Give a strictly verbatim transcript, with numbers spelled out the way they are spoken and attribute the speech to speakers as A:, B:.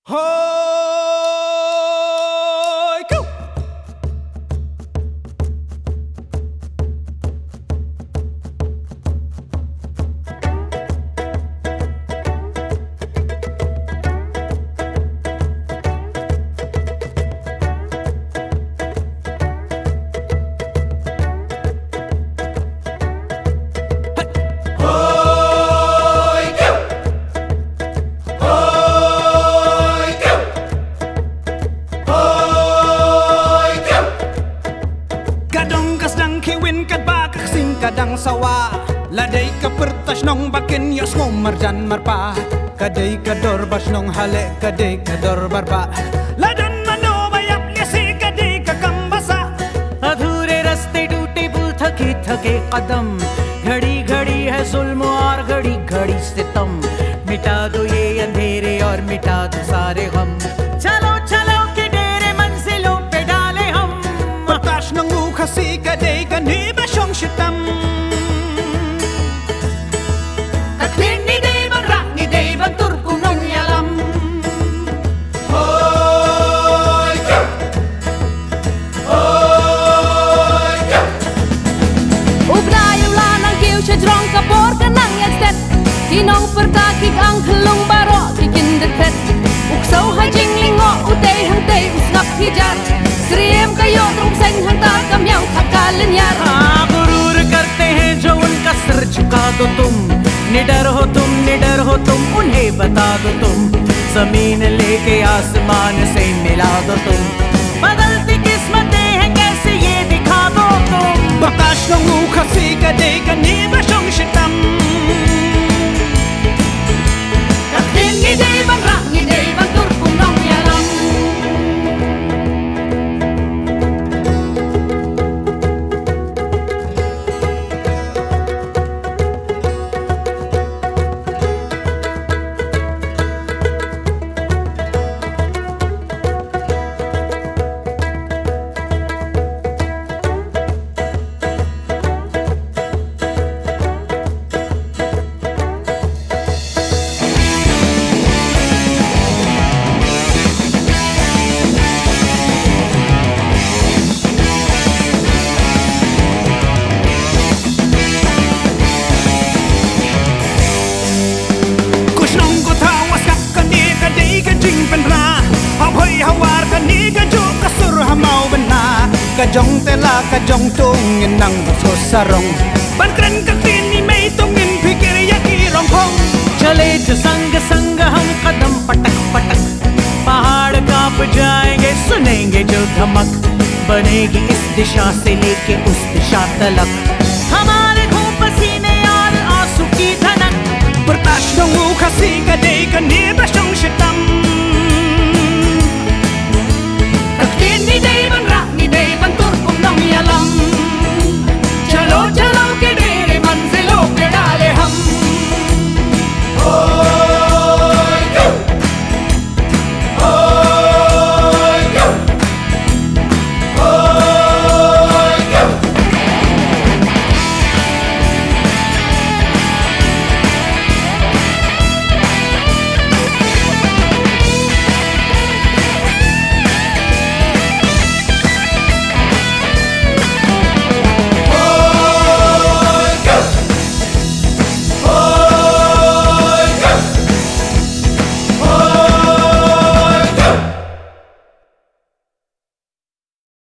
A: Hoi, go!
B: Kadang sawa ladai ka pertas nong bakin yos ngomar jan marpa kadai kador bas nong hale kadai kador barba ladan mano bayap yasi kadai ka kambasa अधूरे रास्ते टूटे पुल थके थके कदम घड़ी घड़ी है जुल्म और घड़ी घड़ी सितम मिटा दो ये अंधेरे और मिटा दो सारे गम चलो चलो के डेरे मंजिलों पे डाले हम बताश नंगू खसी kadai ka ni basong shitam
C: Kinong perkakik ang kelung baro kikin deket Uksau hajing lingo utay hang tay usngap hijar Sriem kayo rum sen hang ta kamyaw thakalan yar
B: गुरूर करते हैं जो उनका सर झुका दो तुम निडर हो तुम निडर हो तुम उन्हें बता दो तुम जमीन लेके आसमान से मिला दो तुम बदलती किस्मतें हैं कैसे ये दिखा दो तुम बताश नंगू खसी kadai ka ni basong shitam
C: Ngidei bang rak, ngidei bang tur kung nong yalam
B: Kajong tela kajong tungin nang sarong ban kren ka tin ni mai tungin fikir ya ki rong khong चले जो संग संग हम कदम पटक पटक पहाड़ कांप जाएंगे सुनेंगे जो धमक बनेगी इस दिशा से लेके उस दिशा तलक हमारे खून पसीने और आंसू की धनक बर्दाश्त नंगू खसी kadai ka ni basong shitam